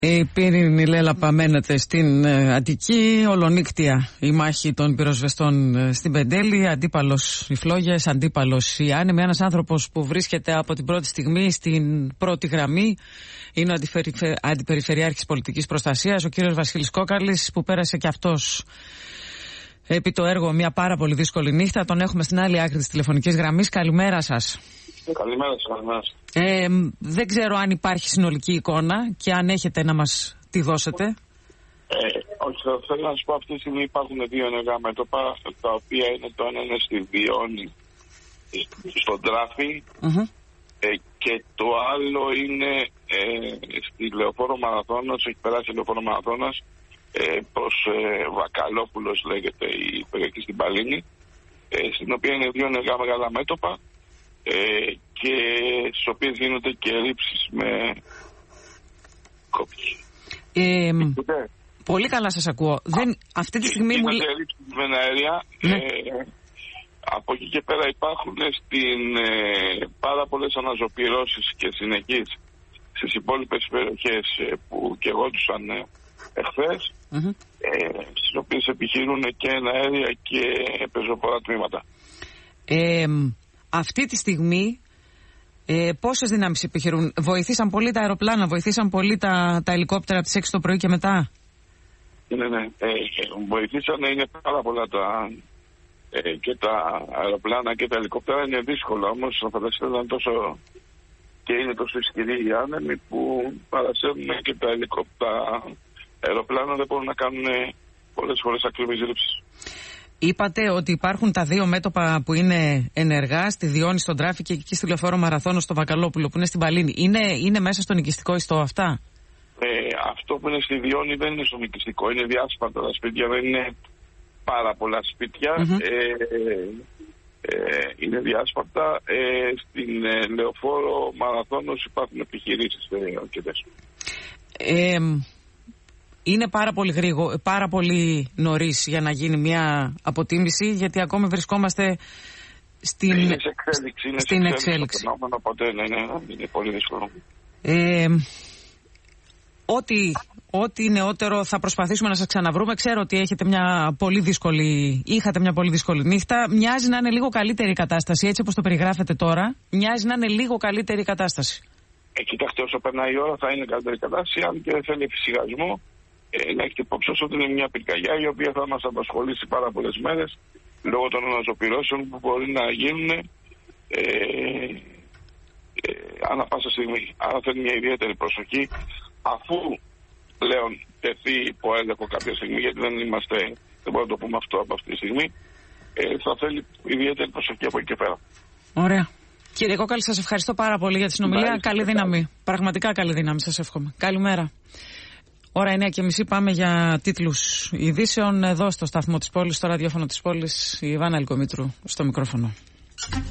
Η πύρινη λέλαπα μένεται στην Αττική, ολονύκτια η μάχη των πυροσβεστών στην Πεντέλη, αντίπαλος οι φλόγες, αντίπαλος οι άνεμοι. Ένας άνθρωπος που βρίσκεται από την πρώτη στιγμή στην πρώτη γραμμή είναι ο Αντιπεριφερειάρχης Πολιτικής Προστασίας, ο κύριος Βασίλης Κόκαλης, που πέρασε και αυτός επί το έργο μια πάρα πολύ δύσκολη νύχτα. Τον έχουμε στην άλλη άκρη της τηλεφωνικής γραμμής. Καλημέρα σας. Καλημέρα σας. Δεν ξέρω αν υπάρχει συνολική εικόνα και αν έχετε να μας τη δώσετε. Όχι, θέλω να σας πω, αυτή τη στιγμή υπάρχουν δύο ενεργά μέτωπα, τα οποία είναι το ένα είναι στη Διόνη, στον Τράφη, και το άλλο είναι στη Λεωφόρο Μαραθώνας, έχει περάσει η Λεωφόρο Μαραθώνας, προς Βακαλόπουλος λέγεται η περιοχή στην Παλίνη, στην οποία είναι δύο ενεργά μεγάλα μέτωπα, και στις οποίες γίνονται και ρήψεις με κόπη. Πολύ καλά σας ακούω. Αυτή τη στιγμή μου λέει ρήψεις με αέρια. Από εκεί και πέρα υπάρχουν πάρα πολλές αναζωπυρώσεις και συνεχείς στις υπόλοιπες περιοχές που καιγόντουσαν εχθές, στις οποίες επιχειρούν και αέρια και πεζοπορά τμήματα. Αυτή τη στιγμή πόσες δυνάμεις επιχειρούν? Βοηθήσαν πολύ τα αεροπλάνα, βοηθήσαν πολύ τα ελικόπτερα από τις 6 το πρωί και μετά? Ναι. Βοηθήσαν, είναι πάρα πολλά και τα αεροπλάνα και τα ελικόπτερα. Είναι δύσκολο όμως να φανταστείτε, ήταν τόσο και είναι τόσο ισχυροί οι άνεμοι που παρασέρνουν και τα αεροπλάνα δεν μπορούν να κάνουν πολλές φορές ακριβείς ρήψεις. Είπατε ότι υπάρχουν τα δύο μέτωπα που είναι ενεργά, στη Διόνη, στον Τράφη και εκεί στη Λεωφόρο Μαραθώνο, στο Βακαλόπουλο, που είναι στην Παλίνη. Είναι μέσα στον οικιστικό ιστό αυτά? Αυτό που είναι στη Διόνη δεν είναι στον οικιστικό, είναι διάσπαρτα τα σπίτια, δεν είναι πάρα πολλά σπίτια. Είναι διάσπαρτα. Στην Λεωφόρο Μαραθώνος υπάρχουν επιχειρήσεις αρκετές. Είναι πάρα πολύ νωρίς για να γίνει μια αποτίμηση, γιατί ακόμη βρισκόμαστε στην εξέλιξη. Οπότε είναι πολύ δύσκολο. Ό,τι νεότερο θα προσπαθήσουμε να σας ξαναβρούμε. Ξέρω ότι είχατε μια πολύ δύσκολη νύχτα. Μοιάζει να είναι λίγο καλύτερη η κατάσταση, έτσι όπως το περιγράφετε τώρα. Μοιάζει να είναι λίγο καλύτερη η κατάσταση. Κοιτάξτε, όσο περνάει η ώρα θα είναι καλύτερη η κατάσταση, αν και δεν θέλει εφησυχασμό. Να έχετε υπόψη ότι είναι μια πυρκαγιά η οποία θα μας απασχολήσει πάρα πολλές μέρες λόγω των αναζωπυρώσεων που μπορεί να γίνουν ανά πάσα στιγμή. Άρα θέλει μια ιδιαίτερη προσοχή, αφού πλέον τεθεί υπό έλεγχο κάποια στιγμή, γιατί δεν μπορούμε να το πούμε αυτό από αυτή τη στιγμή, θα θέλει ιδιαίτερη προσοχή από εκεί και πέρα. Ωραία. Κύριε Κόκαλη, σας ευχαριστώ πάρα πολύ για τη συνομιλία. Καλή δύναμη. Πραγματικά καλή δύναμη, σας εύχομαι. Καλημέρα. Ώρα 9:30, πάμε για τίτλους ειδήσεων εδώ στο σταθμό της πόλης, στο ραδιόφωνο της πόλης, η Ιβάνα Ελκομήτρου στο μικρόφωνο.